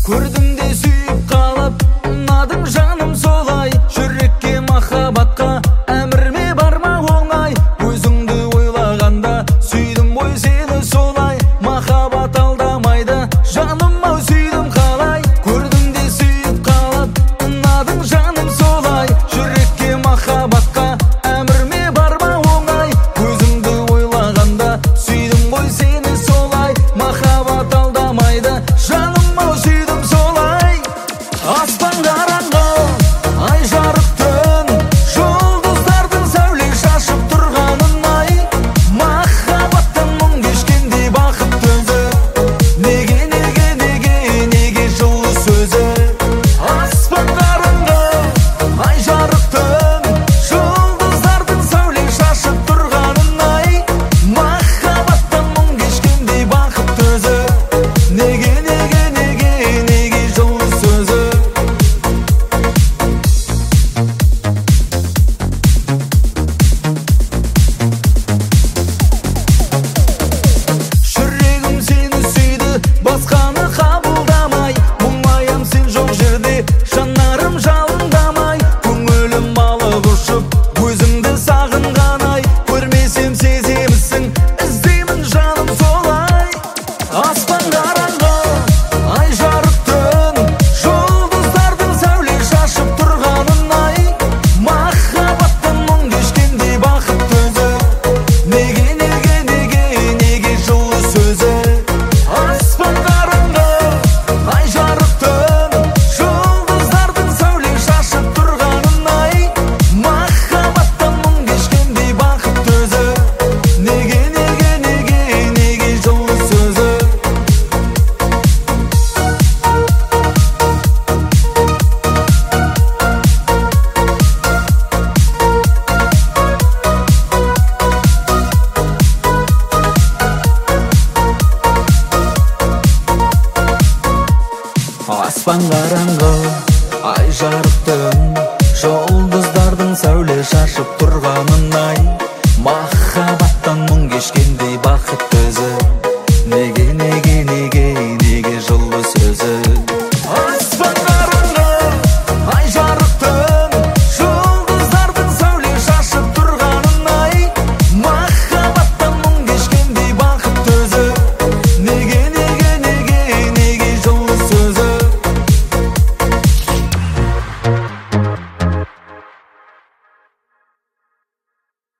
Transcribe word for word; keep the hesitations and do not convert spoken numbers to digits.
Көрдім де сүйіп қалып, ұнадың жаным солай. Жүрекке махаббатқа әмір ме бар ма оңай? Өзіңді ойлағанда сүйдім ғой сені солай. Махаббат алдамайды, жаным ау сүйдім қалай. Көрдім де сүйіп қалып, ұнадың жаным солай. Жүрекке махаббатқа әмір ме бар ма оңай? Өзіңді ойлағанда сүйдім ғой сені солай. Махаббат алдамайды, жаным ау сүйдім солай. Аспан қараңғы, ай жарық түн, жұлдыздардың сәуле шашып тұрғанын ай. Махаббаттан мұң кешкендей бақытты өзі. Неге, неге, неге, неге жылы сөзі? Аспан қараңғы, ай жарық түн, жұлдыздардың сәуле шашып тұрғанын ай. Махаббаттан мұң кешкендей бақытты өзі. Неге, неге, неге, неге жылы сөзі? Жүрегім сені сүйді, басқаны қабылдамай. Мұңаям сен жоқ жерде, жанарым жалындамай. Көңілім алып ұшып, өзіңді сағынған ай. Көрмесем сеземісің, іздеймін жаным солай. Аспан қараңғы, ай жарық түн, жұлдыздардың сәуле шашып тұрғанын ай. Махаббаттан мұң кешкендей бақытты өзі. Неге, неге, неге, неге жылы сөзі? Аспан қараңғы, ай жарық түн, жұлдыздардың сәуле шашып тұрғанын ай. Махаббаттан мұң кешкендей бақытты өзі. Неге, неге, неге, неге жылы сөзі? Аспан қараңғы, ай жарық түн, жол